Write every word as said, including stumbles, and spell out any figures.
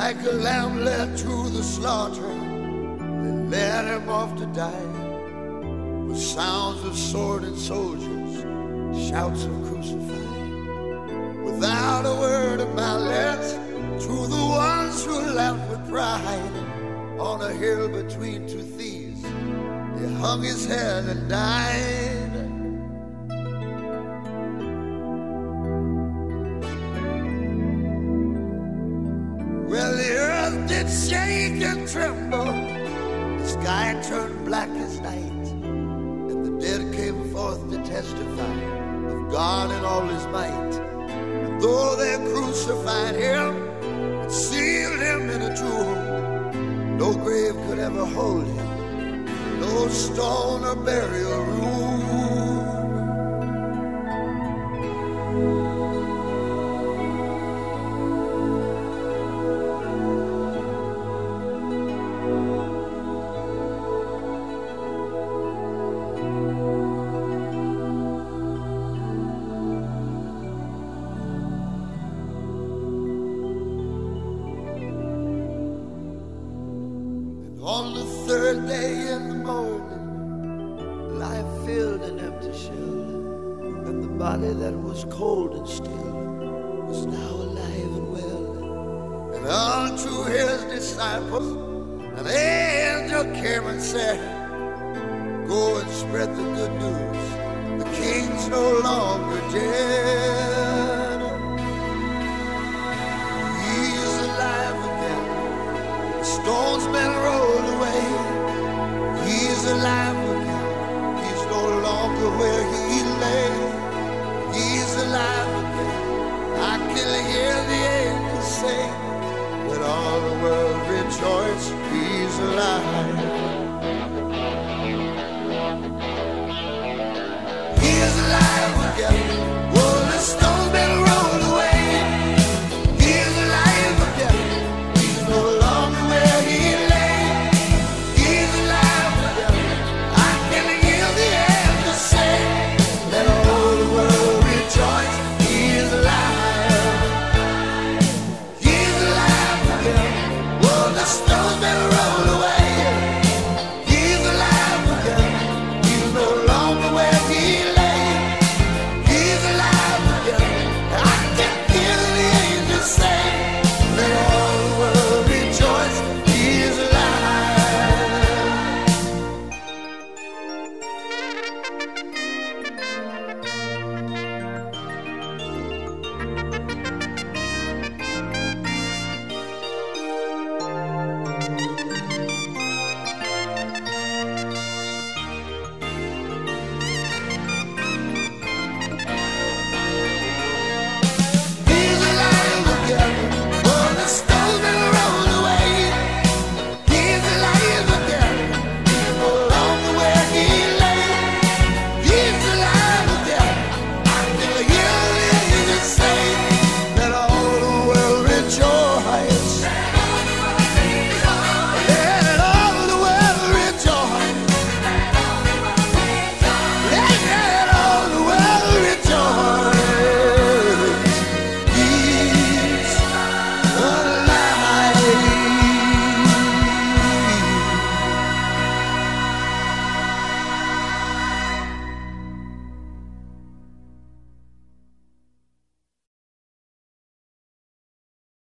like a lamb led to the slaughter, they led him off to die. With sounds of sword and soldiers, shouts of crucify. Without a word of malice, to the ones who laughed with pride. On a hill between two thieves, he hung his head and died. Well, the earth did shake and tremble, the sky turned black as night, and the dead came forth to testify of God and all his might. And though they crucified him and sealed him in a tomb, no grave could ever hold him, no stone or burial room. On the third day in the morning, life filled an empty shell, and the body that was cold and still was now alive and well. And unto his disciples an angel came and said, go and spread the good news, the king's no longer dead. He's alive again, the stone's been rolled away. He's alive again, he's no longer where he lay. He's alive again, I can hear the angels sing. Let all the world rejoice, he's alive.